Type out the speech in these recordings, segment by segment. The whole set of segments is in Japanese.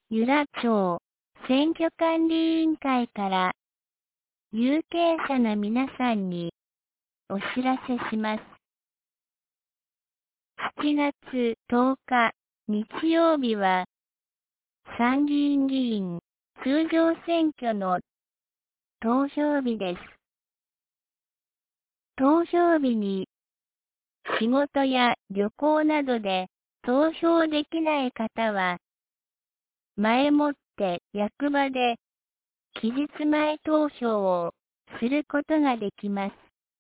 由良町選挙管理委員会から有権者の皆さんにお知らせします。7月10日日曜日は参議院議員通常選挙の投票日です。投票日に仕事や旅行などで投票できない方は、前もって役場で期日前投票をすることができます。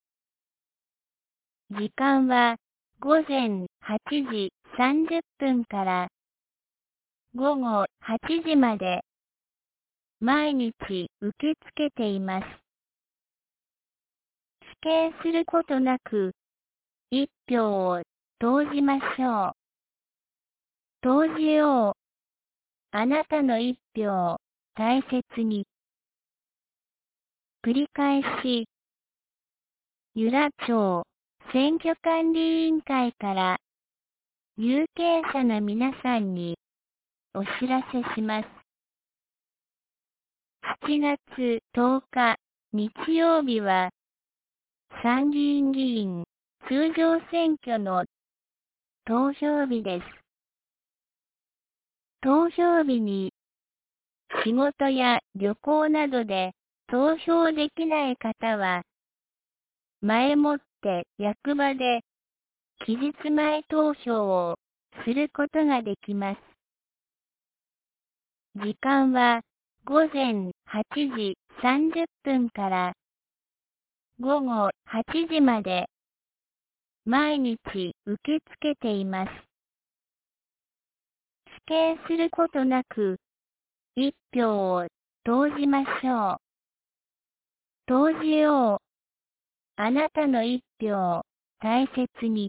時間は午前8時30分から午後8時まで毎日受け付けています。指定することなく一票を投じましょう。投じよう。あなたの一票を大切に。繰り返し、由良町選挙管理委員会から有権者の皆さんにお知らせします。7月10日日曜日は参議院議員通常選挙の投票日です。投票日に仕事や旅行などで投票できない方は、前もって役場で期日前投票をすることができます。時間は午前8時30分から午後8時まで毎日受け付けています。指定することなく一票を投じましょう。投じよう。あなたの一票を大切に。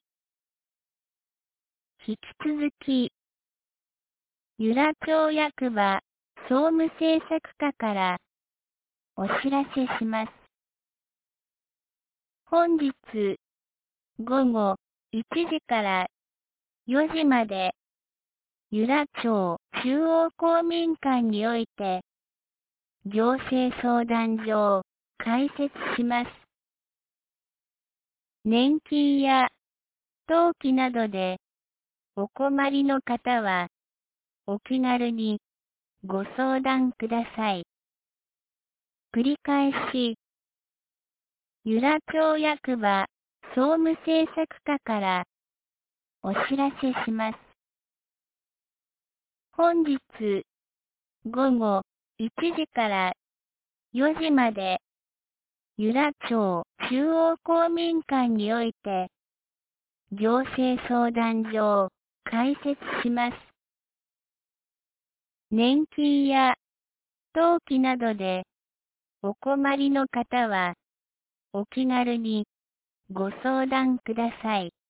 引き続き、由良町役場総務政策課からお知らせします。本日午後1時から4時まで、由良町中央公民館において、行政相談所を開設します。年金や登記などでお困りの方は、お気軽にご相談ください。繰り返し、由良町役場総務政策課からお知らせします。本日午後1時から4時まで、由良町中央公民館において、行政相談所を開設します。年金や登記などでお困りの方は、お気軽にご相談ください。